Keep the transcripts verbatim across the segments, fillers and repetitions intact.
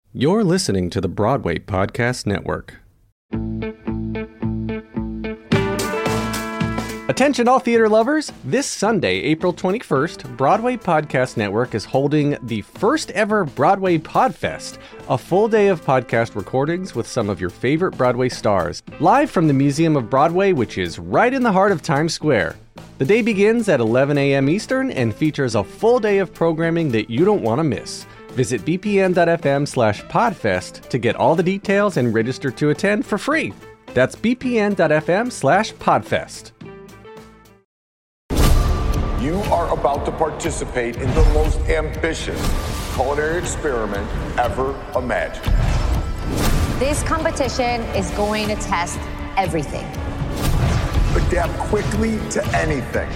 You're listening to the Broadway Podcast Network. Attention all theater lovers! This Sunday, April twenty-first, Broadway Podcast Network is holding the first ever Broadway Podfest, a full day of podcast recordings with some of your favorite Broadway stars, live from the Museum of Broadway, which is right in the heart of Times Square. The day begins at eleven a.m. Eastern and features a full day of programming that you don't want to miss. Visit bpn.fm slash podfest to get all the details and register to attend for free. That's bpn.fm slash podfest. You are about to participate in the most ambitious culinary experiment ever imagined. This competition is going to test everything. Adapt quickly to anything.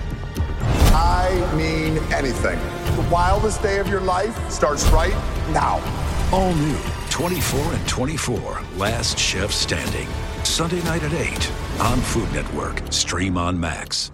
I mean anything. The wildest day of your life starts right now. All new, twenty-four and twenty-four, Last Chef Standing. Sunday night at eight on Food Network. Stream on Max.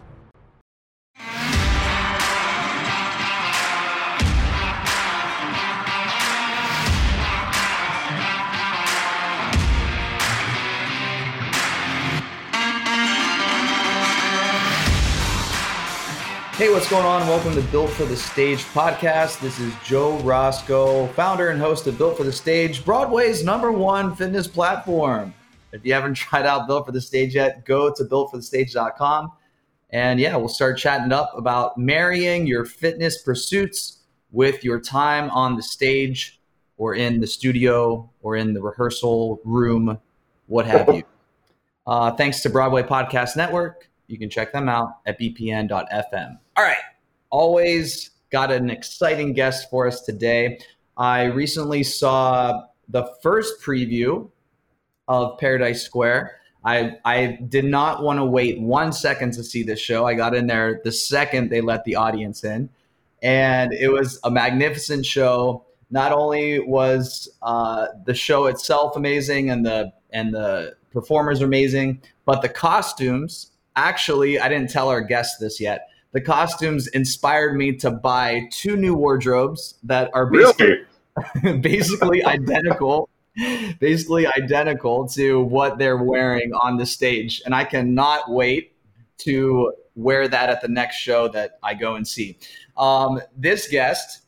Hey, what's going on? Welcome to Built for the Stage podcast. This is Joe Roscoe, founder and host of Built for the Stage, Broadway's number one fitness platform. If you haven't tried out Built for the Stage yet, go to built for the stage dot com. And yeah, we'll start chatting up about marrying your fitness pursuits with your time on the stage or in the studio or in the rehearsal room, what have you. Uh, thanks to Broadway Podcast Network. You can check them out at b p n dot f m. All right. Always got an exciting guest for us today. I recently saw the first preview of Paradise Square. I, I did not want to wait one second to see this show. I got in there the second they let the audience in. And it was a magnificent show. Not only was uh, the show itself amazing and the and the performers amazing, but the costumes. Actually, I didn't tell our guests this yet. The costumes inspired me to buy two new wardrobes that are basically, really? basically identical, basically identical to what they're wearing on the stage. And I cannot wait to wear that at the next show that I go and see. Um, this guest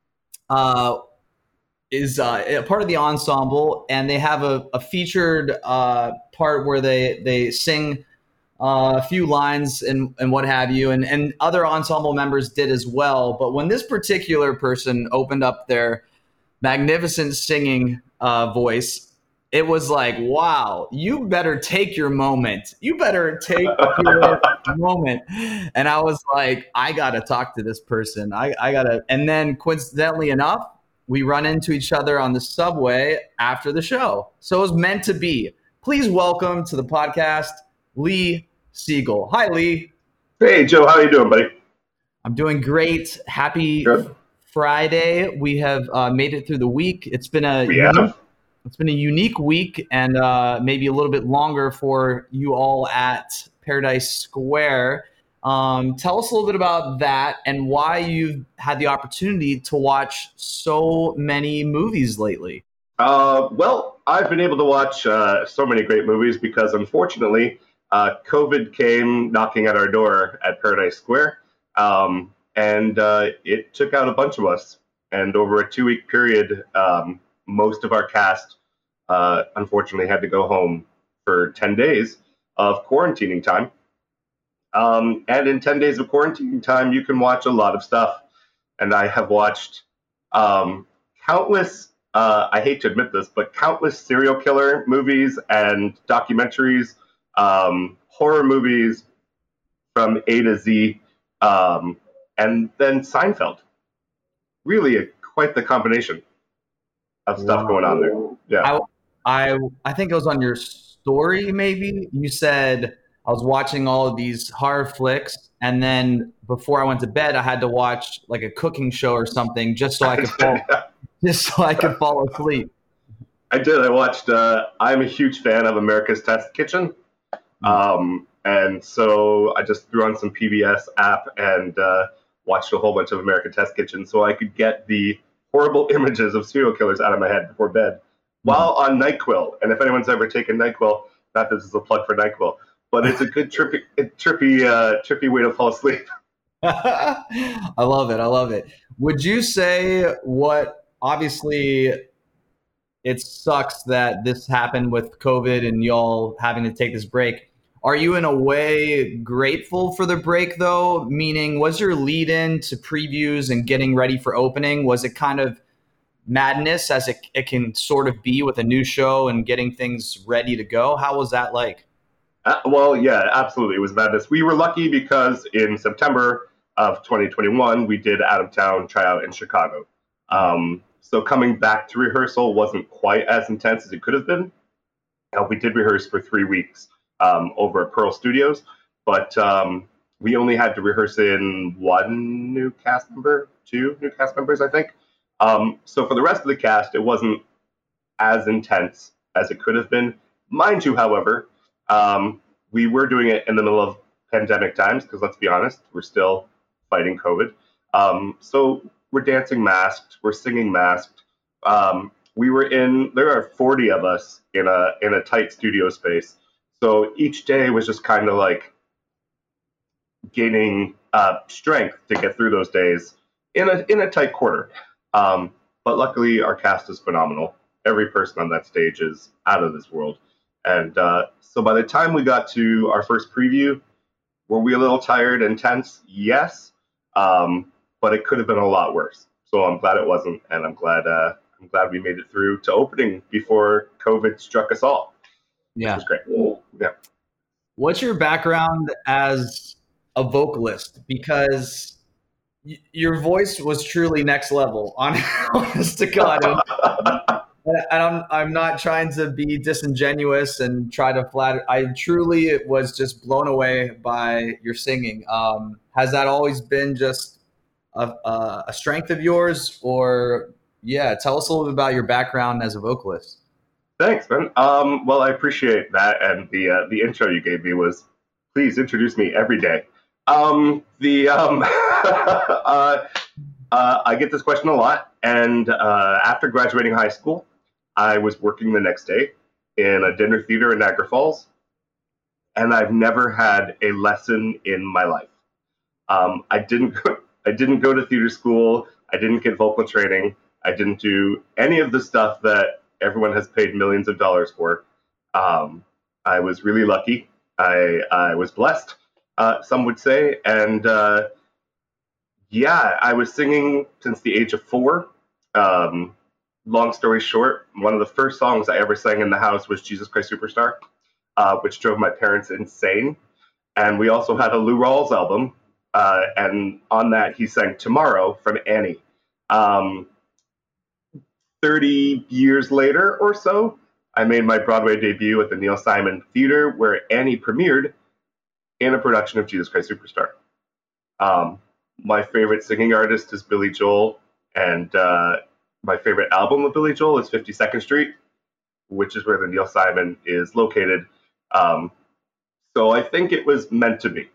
uh, is uh, a part of the ensemble, and they have a, a featured uh, part where they, they sing Uh, a few lines and, and what have you, and, and other ensemble members did as well. But when this particular person opened up their magnificent singing uh, voice, it was like, wow, you better take your moment. You better take your moment. And I was like, I got to talk to this person. I, I got to. And then coincidentally enough, we run into each other on the subway after the show. So it was meant to be. Please welcome to the podcast, Lee Siegel. Hi, Lee. Hey, Joe. How you doing, buddy? I'm doing great. Happy Good. Friday. We have uh, made it through the week. It's been a yeah. unique, it's been a unique week, and uh, maybe a little bit longer for you all at Paradise Square. Um, tell us a little bit about that and why you've had the opportunity to watch so many movies lately. Uh, well, I've been able to watch uh, so many great movies because, unfortunately, Uh, COVID came knocking at our door at Paradise Square, um, and uh, it took out a bunch of us. And over a two-week period, um, most of our cast, uh, unfortunately, had to go home for ten days of quarantining time. Um, and in ten days of quarantining time, you can watch a lot of stuff. And I have watched um, countless, uh, I hate to admit this, but countless serial killer movies and documentaries, Um, horror movies from A to Z, um, and then Seinfeld. Really a, quite the combination of stuff wow. going on there. Yeah, I, I I think it was on your story, maybe. You said I was watching all of these horror flicks, and then before I went to bed, I had to watch like a cooking show or something just so I could fall, just so I could fall asleep. I did. I watched. Uh, I'm a huge fan of America's Test Kitchen, um, and so I just threw on some P B S app and uh, watched a whole bunch of American Test Kitchen, so I could get the horrible images of serial killers out of my head before bed mm-hmm. while on NyQuil. And if anyone's ever taken NyQuil, not that this is a plug for NyQuil, but it's a good trippy, trippy, uh, trippy way to fall asleep. I love it. I love it. Would you say what, obviously it sucks that this happened with COVID and y'all having to take this break. Are you in a way grateful for the break though? Meaning, was your lead in to previews and getting ready for opening, was it kind of madness as it, it can sort of be with a new show and getting things ready to go? How was that like? Uh, well, yeah, absolutely. It was madness. We were lucky because in September of twenty twenty-one, we did out of town tryout in Chicago. Um, so coming back to rehearsal wasn't quite as intense as it could have been. Uh, we did rehearse for three weeks um, over at Pearl Studios, but um, we only had to rehearse in one new cast member, two new cast members, I think. Um, so for the rest of the cast, it wasn't as intense as it could have been. Mind you, however, um, we were doing it in the middle of pandemic times, because let's be honest, we're still fighting COVID. Um, so we're dancing masked, we're singing masked. Um, we were in, there are forty of us in a in a tight studio space. So each day was just kind of like gaining uh, strength to get through those days in a in a tight quarter. Um, but luckily our cast is phenomenal. Every person on that stage is out of this world. And uh, so by the time we got to our first preview, were we a little tired and tense? Yes. Um, but it could have been a lot worse. So I'm glad it wasn't, and I'm glad uh, I'm glad we made it through to opening before COVID struck us all. Yeah, which was great. Yeah. What's your background as a vocalist? Because y- your voice was truly next level. On honest to God, and I'm I'm not trying to be disingenuous and try to flatter. I truly was just blown away by your singing. Um, has that always been just a, a strength of yours, or yeah, tell us a little bit about your background as a vocalist. Thanks, man. Um, well, I appreciate that, and the uh, the intro you gave me was, please introduce me every day. Um, the um, uh, uh, I get this question a lot, and uh, after graduating high school, I was working the next day in a dinner theater in Niagara Falls, and I've never had a lesson in my life. Um, I didn't go, I didn't go to theater school. I didn't get vocal training. I didn't do any of the stuff that everyone has paid millions of dollars for. Um, I was really lucky. I I was blessed, uh, some would say, and uh, yeah, I was singing since the age of four. Um, long story short, one of the first songs I ever sang in the house was Jesus Christ Superstar, uh, which drove my parents insane. And we also had a Lou Rawls album, uh, and on that he sang Tomorrow from Annie. Um, thirty years later or so, I made my Broadway debut at the Neil Simon Theater, where Annie premiered in a production of Jesus Christ Superstar. Um, my favorite singing artist is Billy Joel, and uh, my favorite album of Billy Joel is fifty-second Street, which is where the Neil Simon is located. Um, so I think it was meant to be.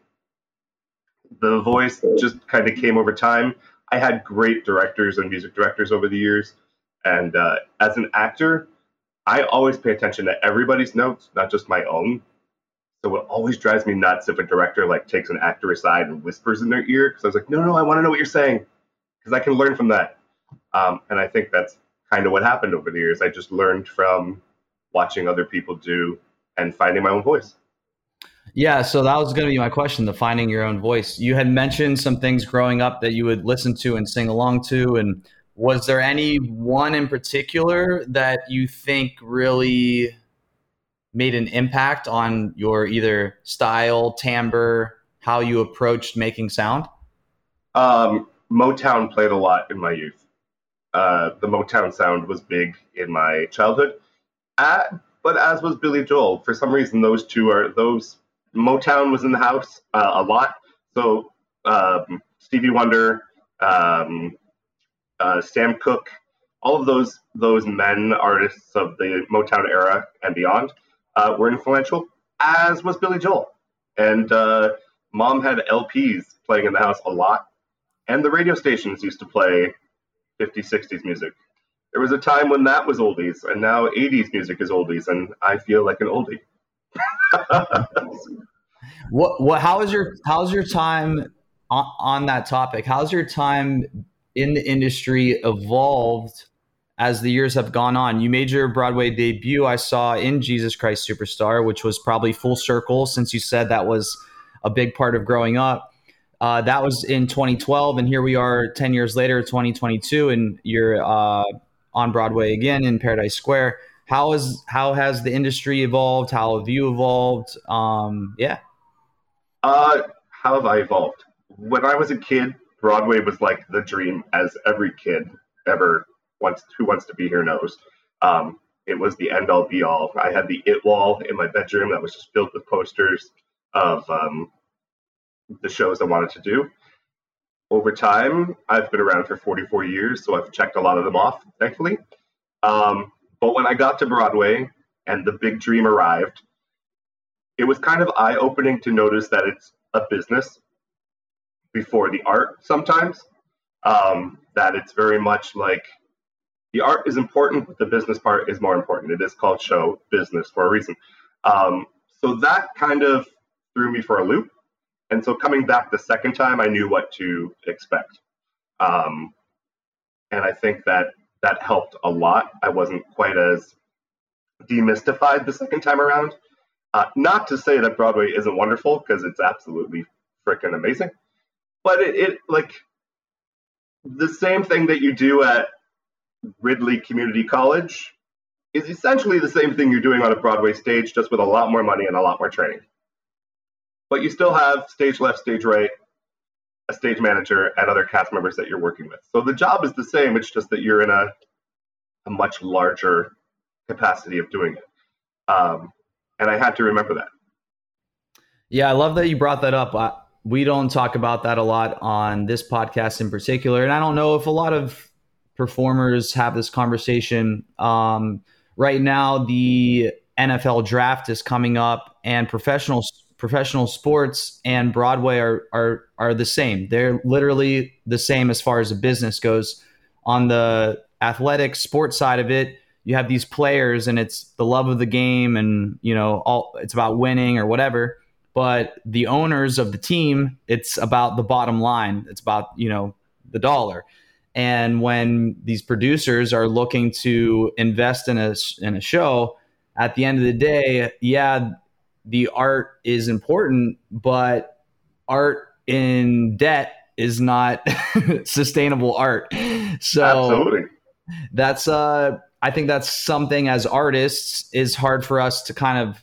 The voice just kind of came over time. I had great directors and music directors over the years. And uh, as an actor, I always pay attention to everybody's notes, not just my own. So it always drives me nuts if a director like takes an actor aside and whispers in their ear. Because I was like, no, no, I want to know what you're saying. Because I can learn from that. Um, and I think that's kind of what happened over the years. I just learned from watching other people do and finding my own voice. Yeah, so that was going to be my question, the finding your own voice. You had mentioned some things growing up that you would listen to and sing along to. And was there any one in particular that you think really made an impact on your either style, timbre, how you approached making sound? Um, Motown played a lot in my youth. Uh, the Motown sound was big in my childhood, uh, but as was Billy Joel. For some reason, those two are those. Motown was in the house uh, a lot. So um, Stevie Wonder, um, uh, Sam Cooke, all of those those men artists of the Motown era and beyond uh, were influential, as was Billy Joel. And uh, Mom had L Ps playing in the house a lot, and the radio stations used to play fifties, sixties music. There was a time when that was oldies, and now eighties music is oldies, and I feel like an oldie. What what how is your how's your time on, on that topic? How's your time in the industry evolved as the years have gone on? You made your Broadway debut, I saw, in Jesus Christ Superstar, which was probably full circle, since you said that was a big part of growing up. Uh, that was in twenty twelve, and here we are ten years later, twenty twenty-two, and you're uh, on Broadway again in Paradise Square. How is how has the industry evolved? How have you evolved? Um, yeah. Uh, how have I evolved? When I was a kid, Broadway was like the dream, as every kid ever wants who wants to be here knows. Um, it was the end all be all. I had the It wall in my bedroom that was just filled with posters of um, the shows I wanted to do. Over time, I've been around for forty-four years, so I've checked a lot of them off, thankfully. Um, but when I got to Broadway and the big dream arrived, it was kind of eye-opening to notice that it's a business before the art sometimes. Um, that it's very much like the art is important, but the business part is more important. It is called show business for a reason. Um, so that kind of threw me for a loop. And so coming back the second time, I knew what to expect. Um, and I think that that helped a lot. I wasn't quite as demystified the second time around. Uh, not to say that Broadway isn't wonderful, because it's absolutely freaking amazing. But it, it, like, the same thing that you do at Ridley Community College is essentially the same thing you're doing on a Broadway stage, just with a lot more money and a lot more training. But you still have stage left, stage right, a stage manager, and other cast members that you're working with. So the job is the same. It's just that you're in a, a much larger capacity of doing it. Um, and I had to remember that. Yeah, I love that you brought that up. I, we don't talk about that a lot on this podcast in particular. And I don't know if a lot of performers have this conversation. Um, right now, the N F L draft is coming up, and professional professional sports and Broadway are are are the same. They're literally the same as far as the business goes. On the athletic sports side of it, you have these players, and it's the love of the game, and you know, all it's about winning or whatever. But the owners of the team, it's about the bottom line. It's about, you know, the dollar. And when these producers are looking to invest in a in a show, at the end of the day, yeah, the art is important, but art in debt is not sustainable art. So Absolutely. that's uh I think that's something as artists is hard for us to kind of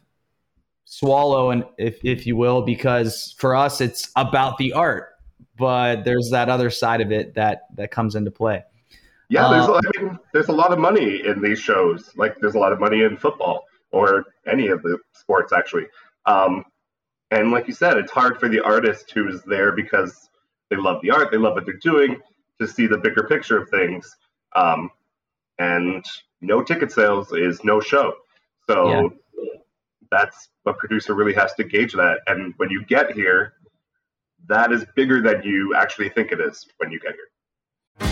swallow, and if if you will, because for us it's about the art, but there's that other side of it that that comes into play. Yeah, there's Uh, I mean, there's a lot of money in these shows. Like there's a lot of money in football or any of the sports actually. Um, and like you said, it's hard for the artist who's there because they love the art, they love what they're doing, to see the bigger picture of things. Um, and no ticket sales is no show. So Yeah. that's a producer really has to gauge that. And when you get here, that is bigger than you actually think it is when you get here.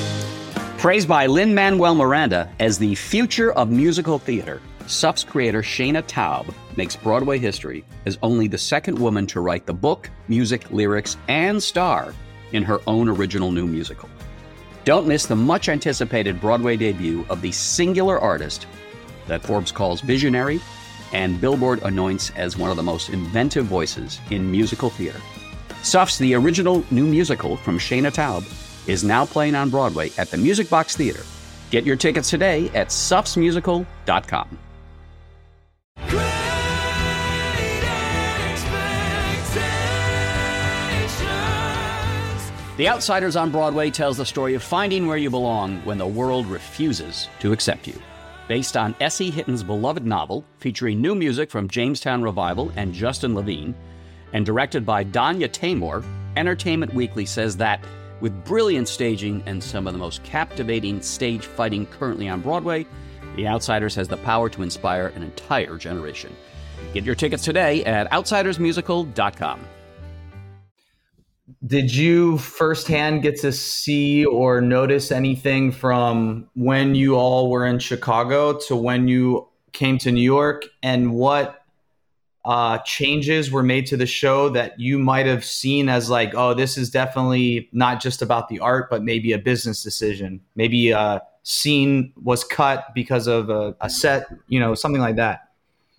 Praised by Lin-Manuel Miranda as the future of musical theater, S U F's creator Shayna Taub makes Broadway history as only the second woman to write the book, music, lyrics, and star in her own original new musical. Don't miss the much-anticipated Broadway debut of the singular artist that Forbes calls visionary and Billboard anoints as one of the most inventive voices in musical theater. S U F's The Original New Musical from Shayna Taub is now playing on Broadway at the Music Box Theater. Get your tickets today at sufs musical dot com. The Outsiders on Broadway tells the story of finding where you belong when the world refuses to accept you. Based on S E Hitton's beloved novel, featuring new music from Jamestown Revival and Justin Levine, and directed by Danya Taymor, Entertainment Weekly says that, with brilliant staging and some of the most captivating stage fighting currently on Broadway, The Outsiders has the power to inspire an entire generation. Get your tickets today at outsiders musical dot com. did you firsthand get to see or notice anything from when you all were in Chicago to when you came to New York, and what uh, changes were made to the show that you might have seen as like, oh, this is definitely not just about the art, but maybe a business decision, maybe a scene was cut because of a, a set, you know, something like that?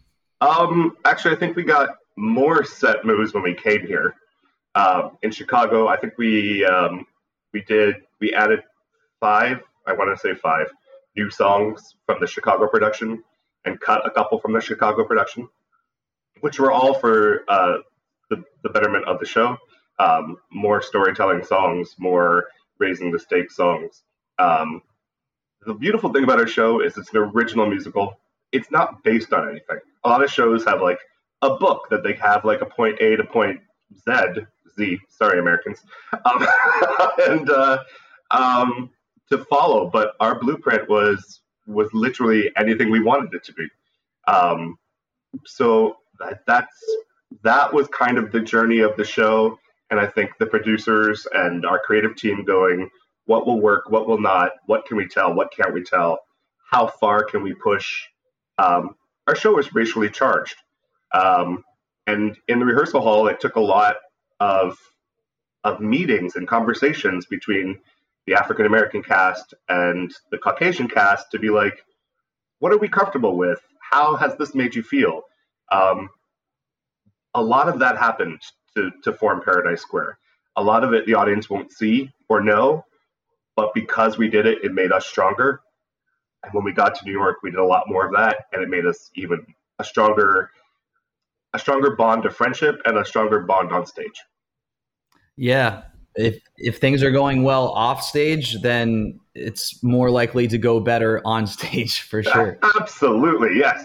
Um, actually, I think we got more set moves when we came here. Um, in Chicago, I think we um, we did we added five, I want to say five new songs from the Chicago production, and cut a couple from the Chicago production, which were all for uh, the the betterment of the show. Um, more storytelling songs, more raising the stakes songs. Um, the beautiful thing about our show is it's an original musical. It's not based on anything. A lot of shows have like a book that they have like a point A to point Z, Z, sorry, Americans, um, and uh, um, to follow. But our blueprint was was literally anything we wanted it to be. Um, so that, that's that was kind of the journey of the show, and I think the producers and our creative team going, what will work, what will not, what can we tell, what can't we tell, how far can we push. Um, our show is racially charged. Um, and in the rehearsal hall, it took a lot of of meetings and conversations between the African-American cast and the Caucasian cast to be like, what are we comfortable with? How has this made you feel? Um, a lot of that happened to, to form Paradise Square. A lot of it the audience won't see or know, but because we did it, it made us stronger. And when we got to New York, we did a lot more of that, and it made us even a stronger a stronger bond of friendship and a stronger bond on stage. Yeah. If if things are going well off stage, then it's more likely to go better on stage for sure. Absolutely, yes.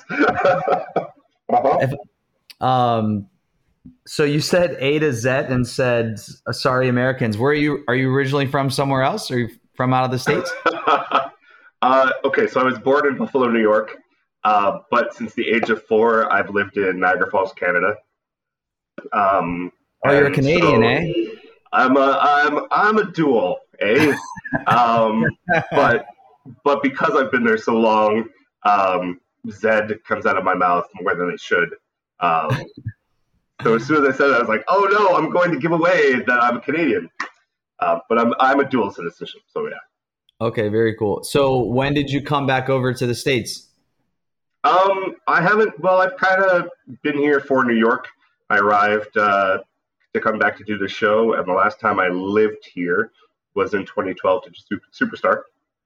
uh-huh. If, um, so you said A to Z and said, uh, sorry, Americans. Where are you? Are you originally from somewhere else? Are you from out of the States? uh, okay, so I was born in Buffalo, New York. Uh, but since the age of four, I've lived in Niagara Falls, Canada. Um, oh, you're a Canadian, so eh? I'm a I'm I'm a dual, eh? um, but but because I've been there so long, um, Z comes out of my mouth more than it should. Um, so as soon as I said it, I was like, oh no, I'm going to give away that I'm a Canadian. Uh, but I'm I'm a dual citizenship, so yeah. Okay, very cool. So when did you come back over to the States? Um, I haven't, well, I've kind of been here for New York. I arrived uh, to come back to do the show, and the last time I lived here was in twenty twelve to Super, Superstar.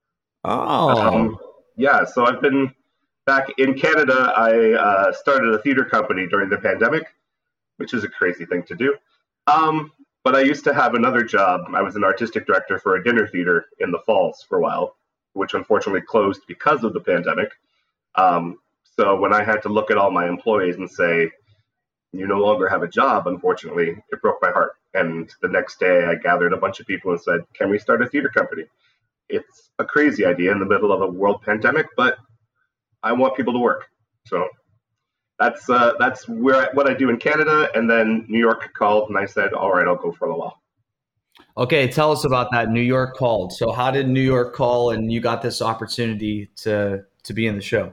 Oh. Um, yeah, so I've been back in Canada. I uh, started a theater company during the pandemic, which is a crazy thing to do. Um, but I used to have another job. I was an artistic director for a dinner theater in the Falls for a while, which unfortunately closed because of the pandemic. Um, So when I had to look at all my employees and say, you no longer have a job, unfortunately, it broke my heart. And the next day I gathered a bunch of people and said, can we start a theater company? It's a crazy idea in the middle of a world pandemic, but I want people to work. So that's uh, that's where I, what I do in Canada. And then New York called and I said, all right, I'll go for a while. Okay, tell us about that. New York called. So how did New York call and you got this opportunity to to be in the show?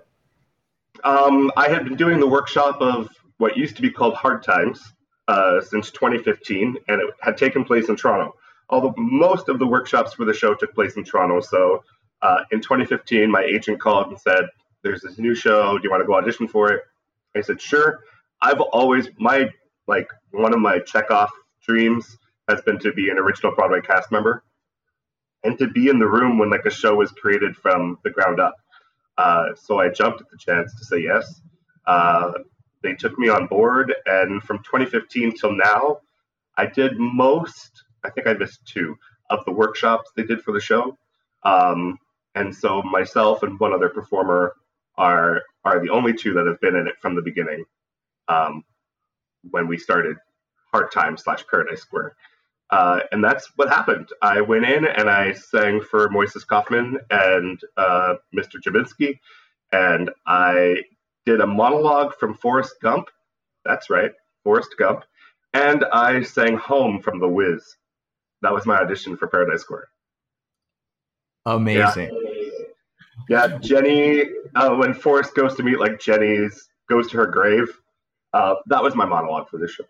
Um, I had been doing the workshop of what used to be called Hard Times uh, since twenty fifteen, and it had taken place in Toronto. Although most of the workshops for the show took place in Toronto. So uh, in twenty fifteen, my agent called and said, there's this new show. Do you want to go audition for it? I said, sure. I've always, my, like, one of my check-off dreams has been to be an original Broadway cast member and to be in the room when, like, a show was created from the ground up. Uh, so I jumped at the chance to say yes. Uh, they took me on board, and from twenty fifteen till now, I did most, I think I missed two, of the workshops they did for the show. Um, and so myself and one other performer are are the only two that have been in it from the beginning um, when we started Hard Time slash Paradise Square. Uh, and that's what happened. I went in and I sang for Moises Kaufman and uh, Mister Jabinski, and I did a monologue from Forrest Gump. That's right, Forrest Gump. And I sang Home from The Wiz. that was my audition for Paradise Square. Amazing. Yeah, yeah Jenny, uh, when Forrest goes to meet like Jenny's, goes to her grave, uh, that was my monologue for this show.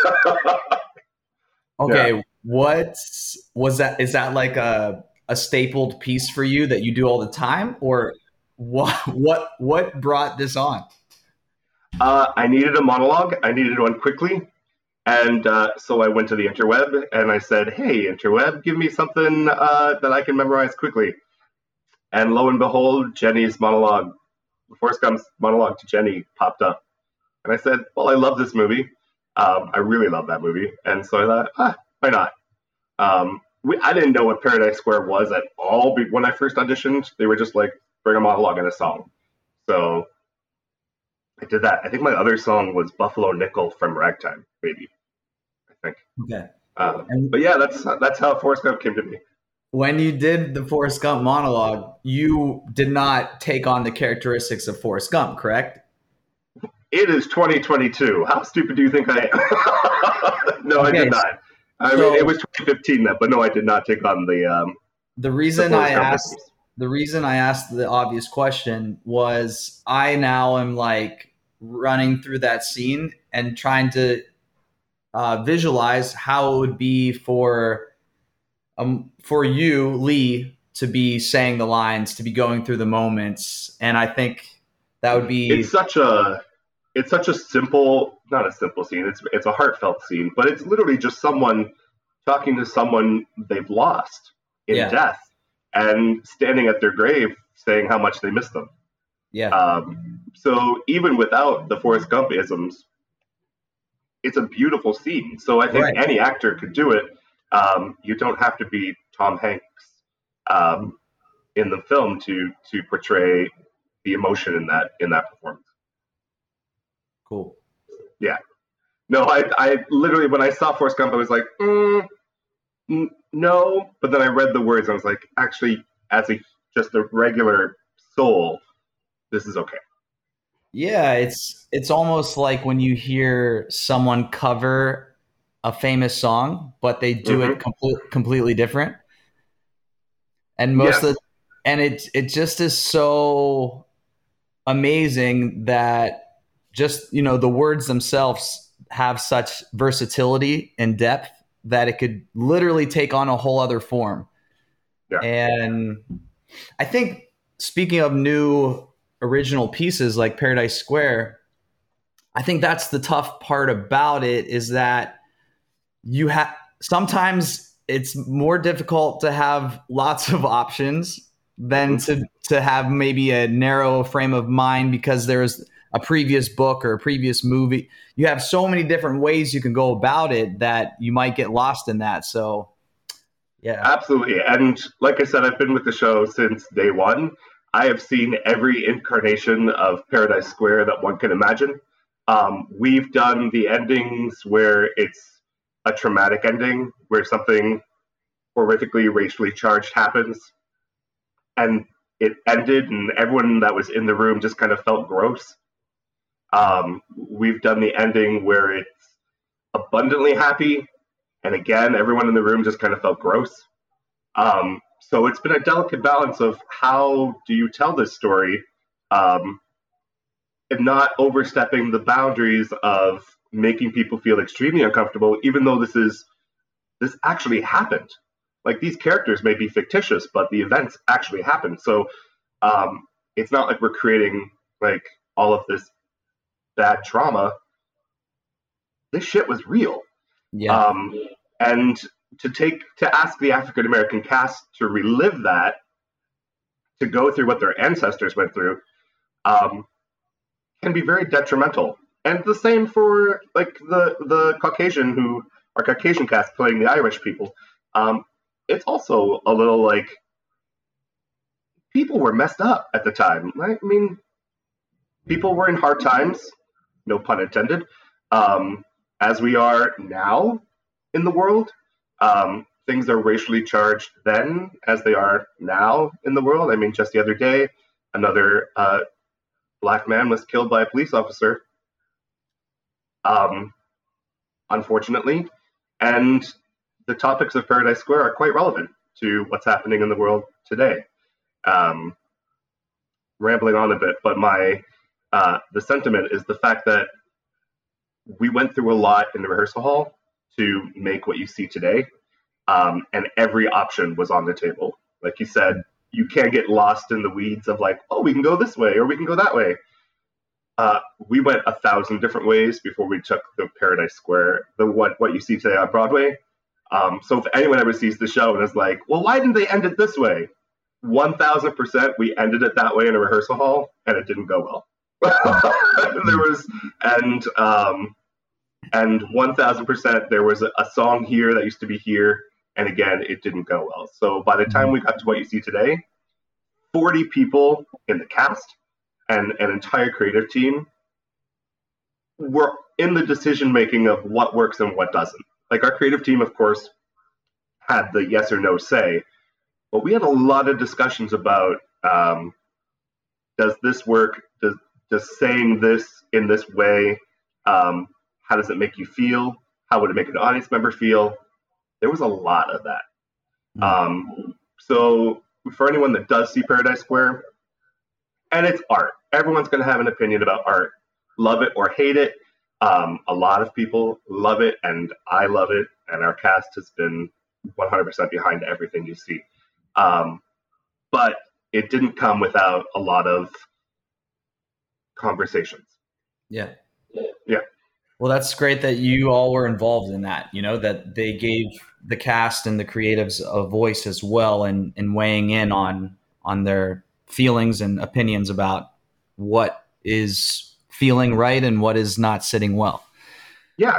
Okay, Yeah. what was that? Is that like a, a stapled piece for you that you do all the time? Or what, what, what brought this on? Uh, I needed a monologue. I needed one quickly. And uh, so I went to the interweb and I said, hey, interweb, give me something uh, that I can memorize quickly. And lo and behold, Jenny's monologue, Forrest Gump's monologue to Jenny popped up. And I said, well, I love this movie. Um, I really love that movie. And so I thought, ah, why not? Um, we, I didn't know what Paradise Square was at all when I first auditioned. They were just like, bring a monologue and a song. So I did that. I think my other song was Buffalo Nickel from Ragtime, maybe. I think. Okay. Uh, but yeah, that's that's how Forrest Gump came to me. When you did the Forrest Gump monologue, you did not take on the characteristics of Forrest Gump, correct? It is twenty twenty-two. How stupid do you think I am? No, Okay, I did not. I so- mean, it was twenty fifteen, then, but no, I did not take on the. Um, The reason the I Forrest Gump asked business. the reason I asked the obvious question was I now am like running through that scene and trying to uh, visualize how it would be for um for you, Lee, to be saying the lines, to be going through the moments, and I think that would be It's such a, it's such a simple, not a simple scene. It's it's a heartfelt scene, but it's literally just someone talking to someone they've lost in Yeah. death and standing at their grave saying how much they miss them. yeah. Um, so even without the Forrest Gump isms, it's a beautiful scene. So I think Right. any actor could do it. Um, you don't have to be Tom Hanks um, in the film to to portray the emotion in that in that performance. Cool. No, I I literally when I saw Forrest Gump, I was like, mm, n- no. But then I read the words, and I was like, actually, as a just a regular soul, this is okay. Yeah, it's it's almost like when you hear someone cover a famous song, but they do it complete, completely different. And most Yes. of the, and it it just is so amazing that just, you know, the words themselves have such versatility and depth that it could literally take on a whole other form. Yeah. And I think, speaking of new original pieces like Paradise Square, I think that's the tough part about it, is that you have sometimes it's more difficult to have lots of options than to to have maybe a narrow frame of mind because there's a previous book or a previous movie. You have so many different ways you can go about it that you might get lost in that. So yeah. Absolutely. And like I said, I've been with the show since day one. I have seen every incarnation of Paradise Square that one can imagine. Um, we've done the endings where it's a traumatic ending, where something horrifically racially charged happens, and it ended, and everyone that was in the room just kind of felt gross. Um, we've done the ending where it's abundantly happy, and again, everyone in the room just kind of felt gross. Um, so it's been a delicate balance of how do you tell this story, um, and not overstepping the boundaries of making people feel extremely uncomfortable, even though this is this actually happened. Like, these characters may be fictitious, but the events actually happened. So um, it's not like we're creating like all of this bad trauma. This shit was real. Yeah. Um, and to take to ask the African American cast to relive that, to go through what their ancestors went through, um, can be very detrimental. And the same for like the the Caucasian who are Caucasian cast playing the Irish people. Um, it's also a little like people were messed up at the time. Right? I mean, people were in hard times, no pun intended, um, as we are now in the world. Um, things are racially charged then as they are now in the world. I mean, just the other day, another uh, black man was killed by a police officer, um, unfortunately. And the topics of Paradise Square are quite relevant to what's happening in the world today. Um, rambling on a bit, but my uh, the sentiment is the fact that we went through a lot in the rehearsal hall to make what you see today, um, and every option was on the table. Like you said, you can't get lost in the weeds of like, oh, we can go this way or we can go that way. Uh, we went a thousand different ways before we took the Paradise Square, the what what you see today on Broadway. Um, so if anyone ever sees the show and is like, well, why didn't they end it this way? one thousand percent we ended it that way in a rehearsal hall, and it didn't go well. there was, and um, and one thousand percent there was a, a song here that used to be here, and again, it didn't go well. So by the time we got to what you see today, forty people in the cast and an entire creative team were in the decision-making of what works and what doesn't. Like our creative team, of course, had the yes or no say, but we had a lot of discussions about, um, does this work? Does, does saying this in this way, um, how does it make you feel? How would it make an audience member feel? There was a lot of that. Um, so for anyone that does see Paradise Square, and it's art, everyone's going to have an opinion about art. Love it or hate it. Um, a lot of people love it, and I love it, and our cast has been one hundred percent behind everything you see. Um, but it didn't come without a lot of conversations. Yeah. Yeah. Well, that's great that you all were involved in that, you know, that they gave the cast and the creatives a voice as well, and, and weighing in on, on their feelings and opinions about what is feeling right and what is not sitting well. Yeah.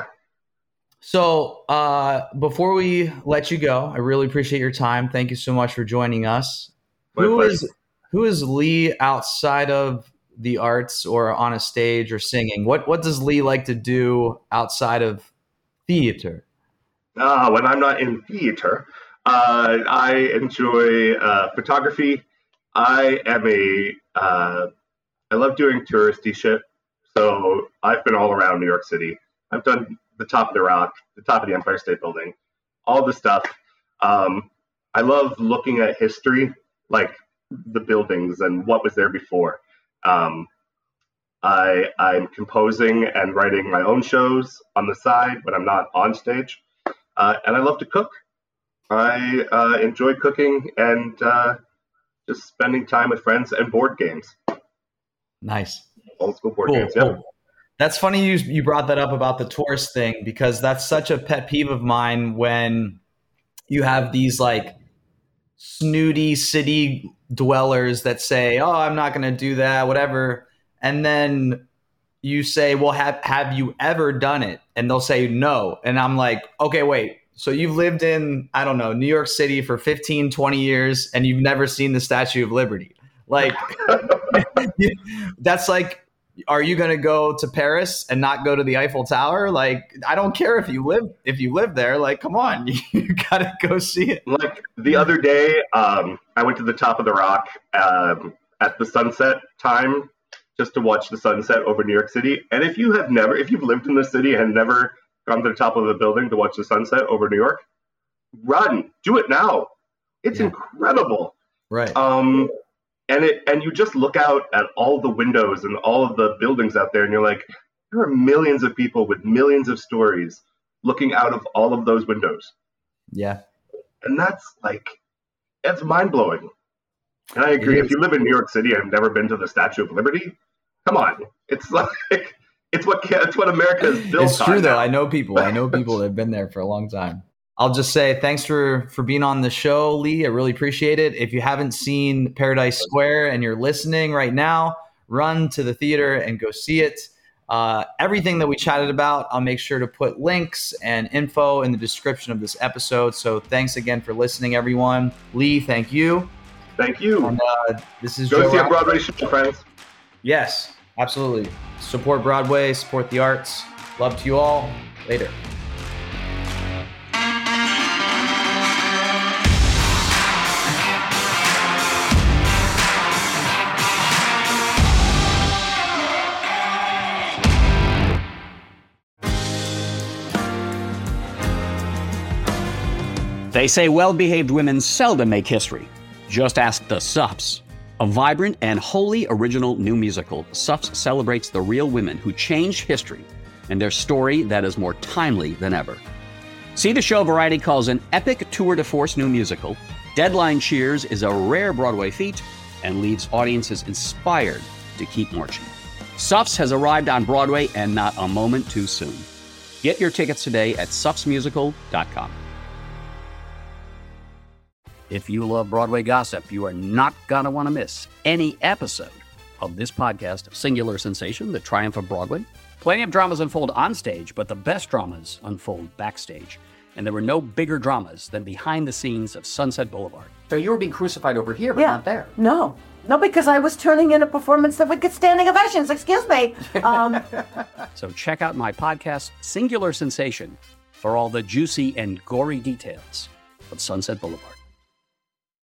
So uh, before we let you go, I really appreciate your time. Thank you so much for joining us. My Who pleasure. is who is Lee outside of the arts or on a stage or singing? What what does Lee like to do outside of theater? Uh, when I'm not in theater, uh, I enjoy uh, photography. I am a, uh, I love doing touristy shit. So I've been all around New York City. I've done the top of the Rock, the top of the Empire State Building, all the stuff. Um, I love looking at history, like the buildings and what was there before. Um, I, I'm composing and writing my own shows on the side when I'm not on stage. Uh, and I love to cook. I uh, enjoy cooking and uh, just spending time with friends and board games. Nice. Old school board Cool, games, yeah. cool. That's funny you you brought that up about the tourist thing, because that's such a pet peeve of mine when you have these like snooty city dwellers that say, oh, I'm not going to do that, whatever. And then you say, well, have, have you ever done it? And they'll say no. And I'm like, okay, wait. So you've lived in, I don't know, New York City for fifteen, twenty years, and you've never seen the Statue of Liberty. Like, that's like, are you going to go to Paris and not go to the Eiffel Tower? Like, I don't care if you live if you live there. Like, come on, you got to go see it. Like the other day, um, I went to the top of the Rock um, at the sunset time just to watch the sunset over New York City. And if you have never, if you've lived in the city and never gone to the top of a building to watch the sunset over New York, run, do it now. It's Yeah. incredible. Right. Um, and it and you just look out at all the windows and all of the buildings out there, and you're like, there are millions of people with millions of stories looking out of all of those windows. Yeah. And that's like, that's mind blowing. And I agree. It If you live in New York City and have never been to the Statue of Liberty, come on. It's like, it's what it's what America is built on. It's true, though. now. I know people. I know people that have been there for a long time. I'll just say thanks for, for being on the show, Lee. I really appreciate it. If you haven't seen Paradise Square and you're listening right now, run to the theater and go see it. Uh, everything that we chatted about, I'll make sure to put links and info in the description of this episode. So thanks again for listening, everyone. Lee, thank you. Thank you. And uh, this is Go Joe see a Rock- Broadway show, friends. Yes, absolutely. Support Broadway, support the arts. Love to you all. Later. They say well-behaved women seldom make history. Just ask the Suffs. A vibrant and wholly original new musical, Suffs celebrates the real women who changed history and their story that is more timely than ever. See the show Variety calls an epic tour de force new musical. Deadline cheers is a rare Broadway feat and leaves audiences inspired to keep marching. Suffs has arrived on Broadway and not a moment too soon. Get your tickets today at suffs musical dot com. If you love Broadway gossip, you are not going to want to miss any episode of this podcast, Singular Sensation, The Triumph of Broadway. Plenty of dramas unfold on stage, but the best dramas unfold backstage. And there were no bigger dramas than behind the scenes of Sunset Boulevard. So you were being crucified over here, but yeah. not there. No. No, because I was turning in a performance that would get standing ovations. Excuse me. Um, so check out my podcast, Singular Sensation, for all the juicy and gory details of Sunset Boulevard.